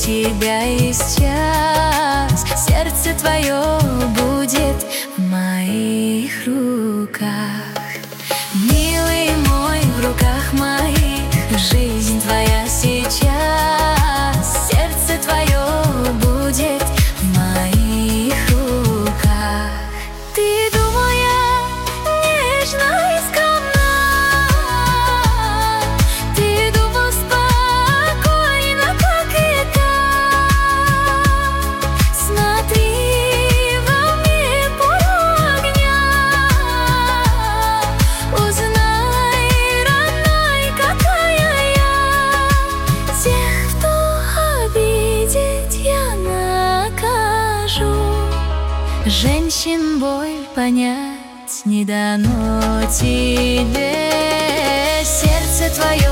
тебя и сейчас сердце твое будет в моих руках. Милый мой, в руках моих жизнь твоя сейчас, сердце твое будет в моих руках. Ты думая нежно и скромна, ты думал спокойно, как и так. Смотри во мне пору огня, узнай, родной, какая я. Тех, кто обидит, я накажу. Женщин боль понять не дано тебе, сердце твое